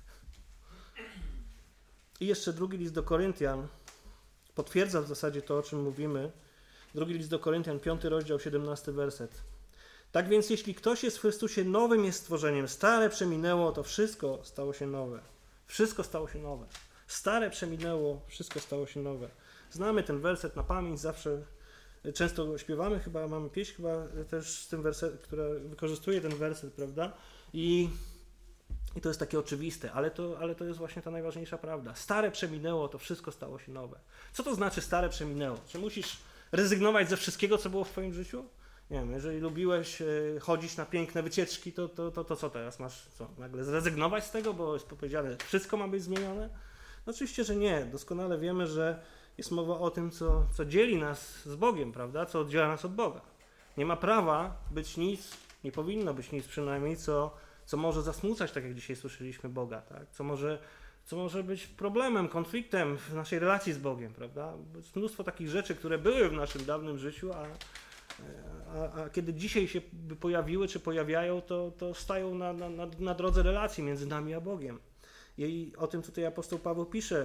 I jeszcze drugi list do Koryntian potwierdza w zasadzie to, o czym mówimy. Drugi list do Koryntian, 5 rozdział, 17 werset. Tak więc jeśli ktoś jest w Chrystusie, nowym jest stworzeniem. Stare przeminęło, to wszystko stało się nowe. Wszystko stało się nowe. Stare przeminęło, wszystko stało się nowe. Znamy ten werset na pamięć, zawsze często go śpiewamy, chyba mamy pieśń chyba też z tym wersetem, która wykorzystuje ten werset, prawda? I to jest takie oczywiste, ale to jest właśnie ta najważniejsza prawda. Stare przeminęło, to wszystko stało się nowe. Co to znaczy stare przeminęło? Czy musisz rezygnować ze wszystkiego, co było w twoim życiu? Nie wiem, jeżeli lubiłeś chodzić na piękne wycieczki, to co teraz? Masz co, nagle zrezygnować z tego, bo jest powiedziane, wszystko ma być zmienione? No oczywiście, że nie. Doskonale wiemy, że jest mowa o tym, co dzieli nas z Bogiem, prawda? Co oddziela nas od Boga. Nie ma prawa być nic, nie powinno być nic przynajmniej, co może zasmucać, tak jak dzisiaj słyszeliśmy, Boga, tak? Co może być problemem, konfliktem w naszej relacji z Bogiem, prawda? Jest mnóstwo takich rzeczy, które były w naszym dawnym życiu, a kiedy dzisiaj się pojawiły, czy pojawiają, to stają na drodze relacji między nami a Bogiem. I o tym tutaj apostoł Paweł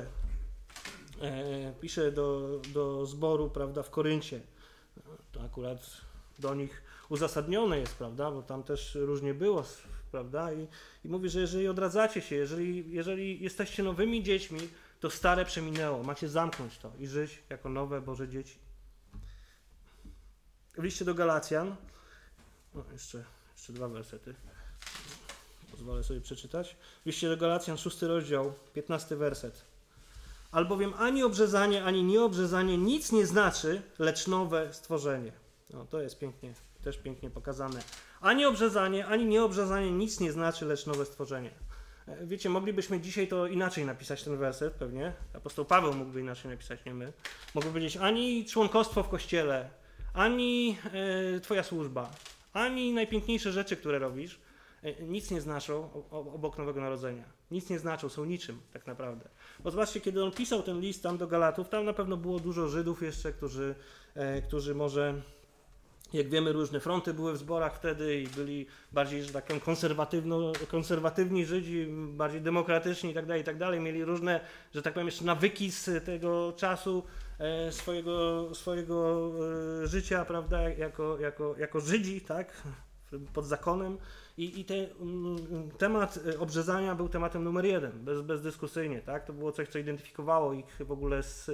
pisze do zboru, prawda, w Koryncie. To akurat do nich uzasadnione jest, prawda, bo tam też różnie było, prawda, i mówi, że jeżeli odradzacie się, jeżeli jesteście nowymi dziećmi, to stare przeminęło, macie zamknąć to i żyć jako nowe Boże dzieci. W liście do Galacjan, no jeszcze 2 wersety, pozwolę sobie przeczytać. W liście do Galacjan, 6 rozdział, 15 werset. Albowiem ani obrzezanie, ani nieobrzezanie nic nie znaczy, lecz nowe stworzenie. No, to jest też pięknie pokazane. Ani obrzezanie, ani nieobrzezanie nic nie znaczy, lecz nowe stworzenie. Wiecie, moglibyśmy dzisiaj to inaczej napisać, ten werset pewnie. Apostoł Paweł mógłby inaczej napisać, nie my. Mógłby powiedzieć, ani członkostwo w Kościele, ani twoja służba, ani najpiękniejsze rzeczy, które robisz, nic nie znaczą obok Nowego Narodzenia. Nic nie znaczą, są niczym tak naprawdę. Bo zobaczcie, kiedy on pisał ten list tam do Galatów, tam na pewno było dużo Żydów jeszcze, którzy może, jak wiemy, różne fronty były w zborach wtedy i byli bardziej, że tak powiem, konserwatywni Żydzi, bardziej demokratyczni i tak dalej. Mieli różne, że tak powiem, jeszcze nawyki z tego czasu swojego życia, prawda, jako Żydzi, tak, pod zakonem. I temat obrzezania był tematem numer 1, bezdyskusyjnie, tak? To było coś, co identyfikowało ich w ogóle z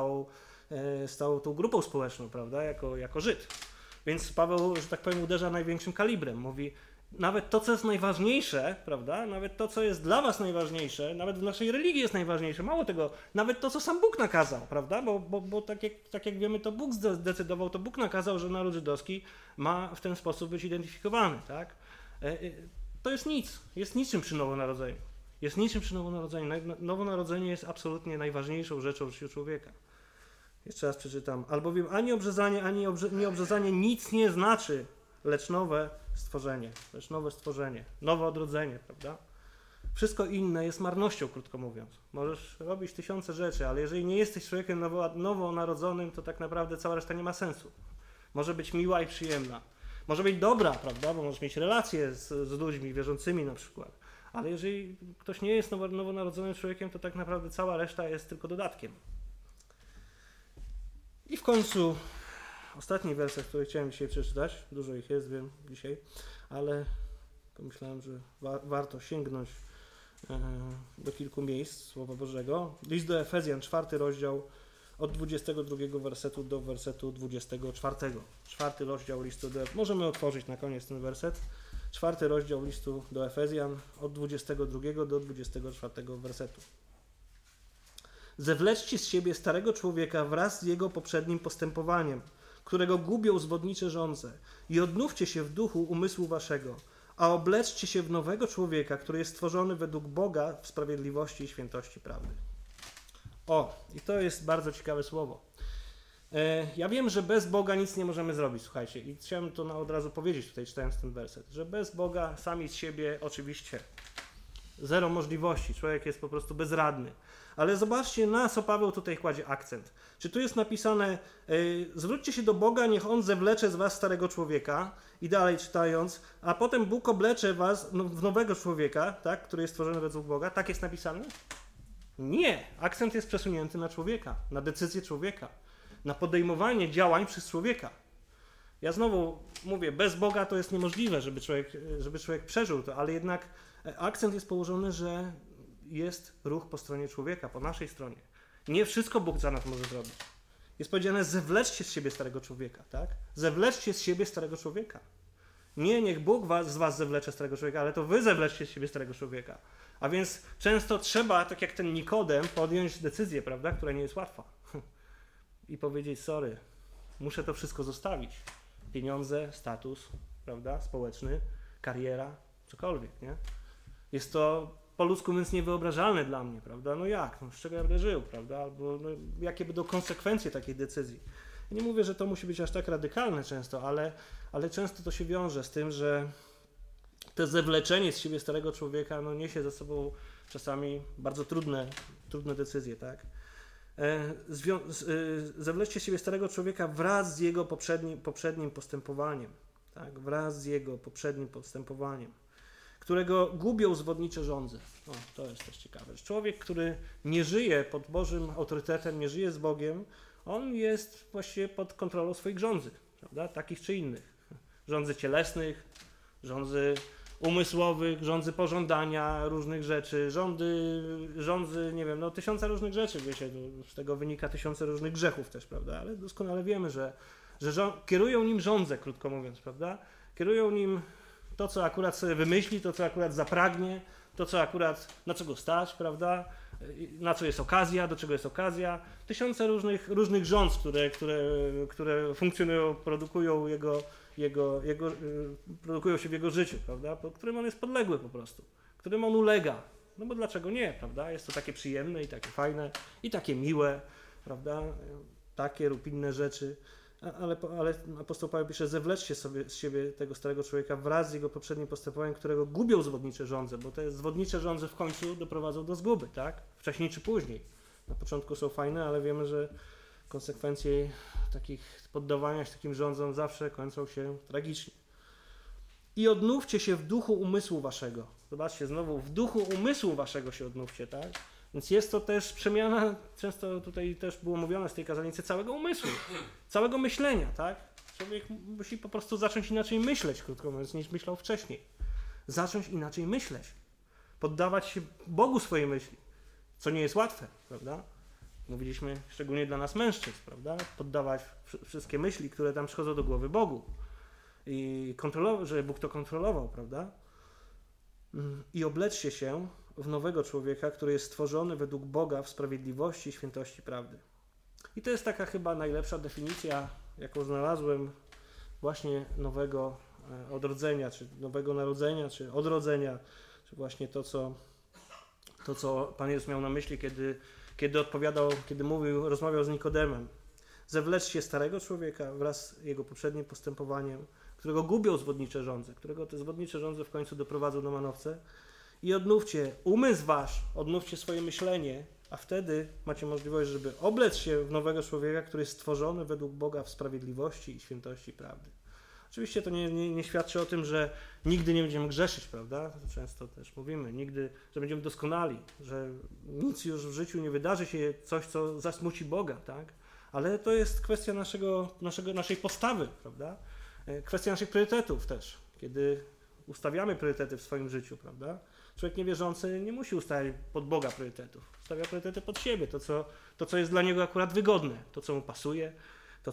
całą tą grupą społeczną, prawda, jako Żyd. Więc Paweł, że tak powiem, uderza największym kalibrem. Mówi, nawet to, co jest najważniejsze, prawda, nawet to, co jest dla was najważniejsze, nawet w naszej religii jest najważniejsze, mało tego, nawet to, co sam Bóg nakazał, prawda, bo tak jak wiemy, to Bóg zdecydował, to Bóg nakazał, że naród żydowski ma w ten sposób być identyfikowany, tak. To jest nic, jest niczym przy Nowonarodzeniu. Jest niczym przy Nowonarodzeniu. Nowonarodzenie jest absolutnie najważniejszą rzeczą w życiu człowieka. Jeszcze raz przeczytam. Albowiem ani obrzezanie, ani nieobrzezanie nic nie znaczy, lecz nowe stworzenie, nowe odrodzenie, prawda? Wszystko inne jest marnością, krótko mówiąc. Możesz robić 1000 rzeczy, ale jeżeli nie jesteś człowiekiem nowonarodzonym, to tak naprawdę cała reszta nie ma sensu. Może być miła i przyjemna. Może być dobra, prawda, bo możesz mieć relacje z ludźmi wierzącymi na przykład. Ale jeżeli ktoś nie jest nowonarodzonym człowiekiem, to tak naprawdę cała reszta jest tylko dodatkiem. I w końcu ostatni werset, który chciałem dzisiaj przeczytać. Dużo ich jest, wiem, dzisiaj, ale pomyślałem, że warto sięgnąć do kilku miejsc Słowa Bożego. List do Efezjan, 4 rozdział, od 22 wersetu do wersetu 24. 4 rozdział listu do Efezjan. Możemy otworzyć na koniec ten werset. 4 rozdział listu do Efezjan, od 22 do 24 wersetu. Zewleczcie z siebie starego człowieka wraz z jego poprzednim postępowaniem, którego gubią zwodnicze żądze, i odnówcie się w duchu umysłu waszego, a obleczcie się w nowego człowieka, który jest stworzony według Boga w sprawiedliwości i świętości prawdy. I to jest bardzo ciekawe słowo. Ja wiem, że bez Boga nic nie możemy zrobić, słuchajcie, i chciałem to od razu powiedzieć tutaj, czytając ten werset, że bez Boga sami z siebie oczywiście zero możliwości, człowiek jest po prostu bezradny. Ale zobaczcie, na co Paweł tutaj kładzie akcent. Czy tu jest napisane, zwróćcie się do Boga, niech On zewlecze z was starego człowieka, i dalej czytając, a potem Bóg oblecze was w nowego człowieka, tak, który jest stworzony według Boga. Tak jest napisane? Nie. Akcent jest przesunięty na człowieka, na decyzję człowieka, na podejmowanie działań przez człowieka. Ja znowu mówię, bez Boga to jest niemożliwe, żeby człowiek przeżył to, ale jednak akcent jest położony, że jest ruch po stronie człowieka, po naszej stronie. Nie wszystko Bóg za nas może zrobić. Jest powiedziane, zewleczcie z siebie starego człowieka, tak? Zewleczcie z siebie starego człowieka. Nie, niech Bóg z was zewlecze starego człowieka, ale to wy zewleczcie z siebie starego człowieka. A więc często trzeba, tak jak ten Nikodem, podjąć decyzję, prawda, która nie jest łatwa. I powiedzieć, sorry, muszę to wszystko zostawić. Pieniądze, status, prawda, społeczny, kariera, cokolwiek, nie? Jest to po ludzku więc niewyobrażalne dla mnie, prawda? No jak? No z czego ja będę żył, prawda? Albo no, jakie będą konsekwencje takiej decyzji? Ja nie mówię, że to musi być aż tak radykalne często, ale często to się wiąże z tym, że to zewleczenie z siebie starego człowieka no, niesie za sobą czasami bardzo trudne decyzje, tak? Zewleczcie z siebie starego człowieka wraz z jego poprzednim postępowaniem, tak? Wraz z jego poprzednim postępowaniem, którego gubią zwodnicze żądze. O, to jest też ciekawe. Człowiek, który nie żyje pod Bożym autorytetem, nie żyje z Bogiem, on jest właściwie pod kontrolą swoich żądzy, prawda? Takich czy innych. Żądzy cielesnych, żądzy umysłowych, żądzy pożądania różnych rzeczy, żądzy, nie wiem, no tysiąca różnych rzeczy, wiecie, z tego wynika tysiące różnych grzechów też, prawda? Ale doskonale wiemy, że kierują nim żądze, krótko mówiąc, prawda? Kierują nim to, co akurat sobie wymyśli, to, co akurat zapragnie, to, co akurat, na co go stać, prawda? Na co jest okazja, do czego jest okazja. Tysiące różnych rządz, które funkcjonują, produkują się w jego życiu, prawda? Po którym on jest podległy po prostu, którym on ulega. No bo dlaczego nie, prawda? Jest to takie przyjemne i takie fajne i takie miłe, prawda? Takie lub inne rzeczy. Ale apostoł Paweł pisze, zewleczcie sobie z siebie tego starego człowieka wraz z jego poprzednim postępowaniem, którego gubią zwodnicze żądze, bo te zwodnicze żądze w końcu doprowadzą do zguby, tak? Wcześniej czy później. Na początku są fajne, ale wiemy, że konsekwencje takich poddawania się takim rządzom zawsze kończą się tragicznie. I odnówcie się w duchu umysłu waszego. Zobaczcie, znowu, w duchu umysłu waszego się odnówcie, tak? Więc jest to też przemiana, często tutaj też było mówione z tej kazalnicy, całego umysłu, całego myślenia, tak? Człowiek musi po prostu zacząć inaczej myśleć, krótko mówiąc, niż myślał wcześniej. Zacząć inaczej myśleć. Poddawać się Bogu swojej myśli, co nie jest łatwe, prawda? Mówiliśmy szczególnie dla nas mężczyzn, prawda? Poddawać wszystkie myśli, które tam przychodzą do głowy Bogu. I kontrolować, żeby Bóg to kontrolował, prawda? I obleczcie się w nowego człowieka, który jest stworzony według Boga w sprawiedliwości i świętości prawdy. I to jest taka chyba najlepsza definicja, jaką znalazłem właśnie nowego odrodzenia, czy nowego narodzenia, czy odrodzenia, czy właśnie to, co Pan Jezus miał na myśli, kiedy odpowiadał, kiedy rozmawiał z Nikodemem. Zewleczcie starego człowieka wraz z jego poprzednim postępowaniem, którego gubią zwodnicze żądze, którego te zwodnicze żądze w końcu doprowadzą do manowce. I odnówcie umysł wasz, odnówcie swoje myślenie, a wtedy macie możliwość, żeby oblec się w nowego człowieka, który jest stworzony według Boga w sprawiedliwości i świętości prawdy. Oczywiście to nie świadczy o tym, że nigdy nie będziemy grzeszyć, prawda? Często też mówimy, nigdy, że będziemy doskonali, że nic już w życiu nie wydarzy się coś, co zasmuci Boga, tak? Ale to jest kwestia naszej postawy, prawda? Kwestia naszych priorytetów też, kiedy ustawiamy priorytety w swoim życiu, prawda? Człowiek niewierzący nie musi ustawiać pod Boga priorytetów. Stawia priorytety pod siebie, to co jest dla niego akurat wygodne, to co mu pasuje, to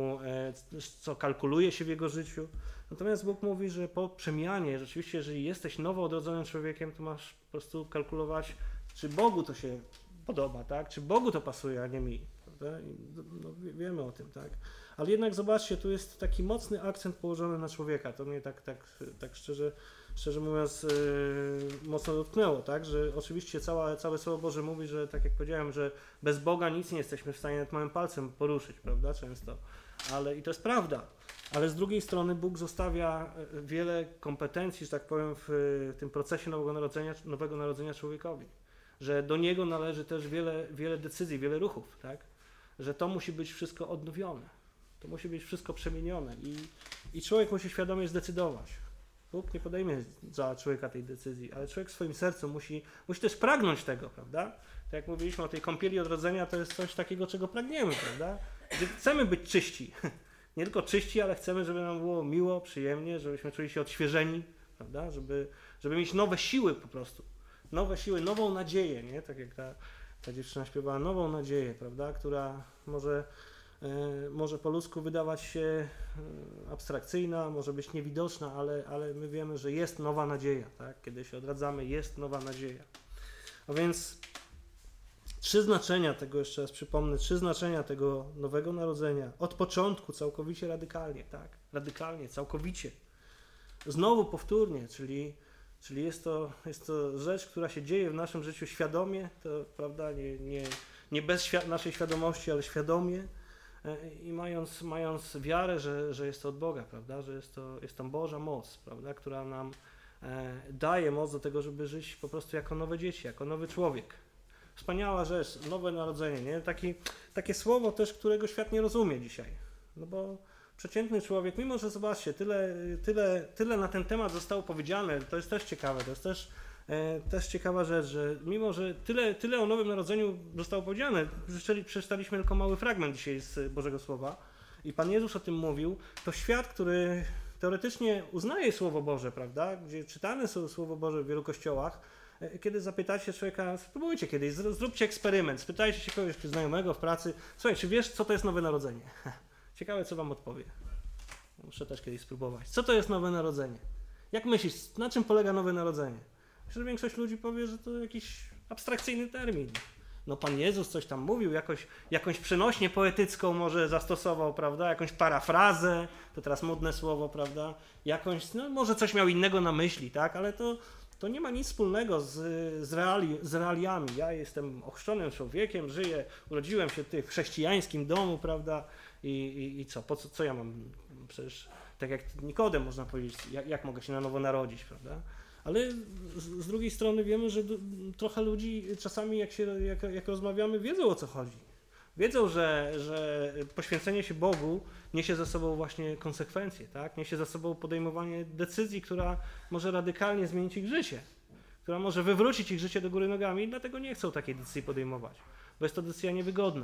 co kalkuluje się w jego życiu. Natomiast Bóg mówi, że po przemianie, rzeczywiście, jeżeli jesteś nowo odrodzonym człowiekiem, to masz po prostu kalkulować, czy Bogu to się podoba, tak? Czy Bogu to pasuje, a nie mi. Prawda? No, wiemy o tym, tak? Ale jednak zobaczcie, tu jest taki mocny akcent położony na człowieka. To mnie tak szczerze mówiąc mocno dotknęło, tak? Że oczywiście całe Słowo Boże mówi, że tak jak powiedziałem, że bez Boga nic nie jesteśmy w stanie nawet małym palcem poruszyć, prawda? Często. I to jest prawda. Ale z drugiej strony Bóg zostawia wiele kompetencji, że tak powiem, w tym procesie nowego narodzenia człowiekowi. Że do Niego należy też wiele decyzji, wiele ruchów, tak? Że to musi być wszystko odnowione. To musi być wszystko przemienione i człowiek musi świadomie zdecydować. Bóg nie podejmie za człowieka tej decyzji, ale człowiek w swoim sercu musi też pragnąć tego, prawda? Tak jak mówiliśmy o tej kąpieli odrodzenia, to jest coś takiego, czego pragniemy, prawda? Gdy chcemy być czyści, Nie tylko czyści, ale chcemy, żeby nam było miło, przyjemnie, żebyśmy czuli się odświeżeni, prawda? Żeby mieć nowe siły po prostu. Nowe siły, nową nadzieję, nie? Tak jak ta dziewczyna śpiewała, nową nadzieję, prawda? Która może po ludzku wydawać się abstrakcyjna, może być niewidoczna, ale my wiemy, że jest nowa nadzieja, tak? Kiedy się odradzamy, jest nowa nadzieja. A więc 3 znaczenia tego, jeszcze raz przypomnę, 3 znaczenia tego nowego narodzenia. Od początku, całkowicie radykalnie, tak? Radykalnie, całkowicie. Znowu powtórnie, czyli jest to rzecz, która się dzieje w naszym życiu świadomie, to prawda, nie bez naszej świadomości, ale świadomie i mając wiarę, że jest to od Boga, prawda, że jest to Boża moc, prawda, która nam daje moc do tego, żeby żyć po prostu jako nowe dzieci, jako nowy człowiek. Wspaniała rzecz, nowe narodzenie, nie? Takie słowo też, którego świat nie rozumie dzisiaj, no bo przeciętny człowiek, mimo że zobaczcie, tyle na ten temat zostało powiedziane, to jest też ciekawe, to jest też ciekawa rzecz, że mimo że tyle o Nowym Narodzeniu zostało powiedziane, przeczytaliśmy tylko mały fragment dzisiaj z Bożego Słowa i Pan Jezus o tym mówił, to świat, który teoretycznie uznaje Słowo Boże, prawda, gdzie czytane są Słowo Boże w wielu kościołach, kiedy zapytacie człowieka, spróbujcie kiedyś, zróbcie eksperyment, spytajcie się kogoś znajomego w pracy, słuchaj, czy wiesz, co to jest Nowe Narodzenie? Ciekawe, co wam odpowie. Muszę też kiedyś spróbować. Co to jest Nowe Narodzenie? Jak myślisz, na czym polega Nowe Narodzenie? Myślę, że większość ludzi powie, że to jakiś abstrakcyjny termin. No Pan Jezus coś tam mówił, jakąś przenośnię poetycką może zastosował, prawda? Jakąś parafrazę, to teraz modne słowo, prawda? No może coś miał innego na myśli, tak? Ale to nie ma nic wspólnego z realiami. Ja jestem ochrzczonym człowiekiem, żyję, urodziłem się w chrześcijańskim domu, prawda? I co ja mam? Przecież tak jak Nikodem można powiedzieć, jak mogę się na nowo narodzić, prawda? Ale z drugiej strony wiemy, że trochę ludzi czasami jak rozmawiamy, wiedzą, o co chodzi. Wiedzą, że poświęcenie się Bogu niesie za sobą właśnie konsekwencje, tak? Niesie za sobą podejmowanie decyzji, która może radykalnie zmienić ich życie, która może wywrócić ich życie do góry nogami i dlatego nie chcą takiej decyzji podejmować, bo jest to decyzja niewygodna.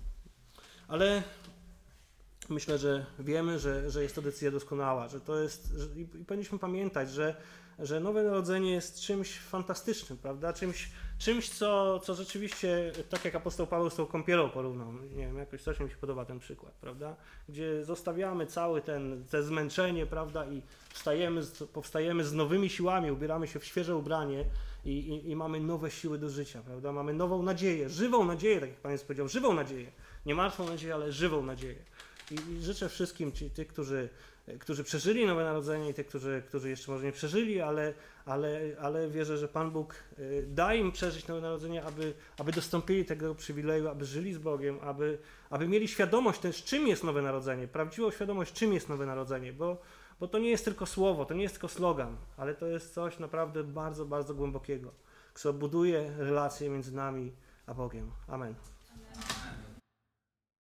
Ale myślę, że wiemy, że jest to decyzja doskonała, że to jest, i powinniśmy pamiętać, że Nowe Narodzenie jest czymś fantastycznym, prawda? Czymś co rzeczywiście, tak jak apostoł Paweł z tą kąpielą porównał, nie wiem, jakoś strasznie mi się podoba ten przykład, prawda? Gdzie zostawiamy całe te zmęczenie, prawda? I powstajemy z nowymi siłami, ubieramy się w świeże ubranie i mamy nowe siły do życia, prawda? Mamy nową nadzieję, żywą nadzieję, tak jak Pan Jezus powiedział, żywą nadzieję. Nie martwą nadzieję, ale żywą nadzieję. I życzę wszystkim, tych, którzy przeżyli Nowe Narodzenie i tych, którzy jeszcze może nie przeżyli, ale wierzę, że Pan Bóg da im przeżyć Nowe Narodzenie, aby dostąpili tego przywileju, aby żyli z Bogiem, aby mieli świadomość też, czym jest Nowe Narodzenie, prawdziwą świadomość, czym jest Nowe Narodzenie, bo to nie jest tylko słowo, to nie jest tylko slogan, ale to jest coś naprawdę bardzo, bardzo głębokiego, co buduje relacje między nami a Bogiem. Amen.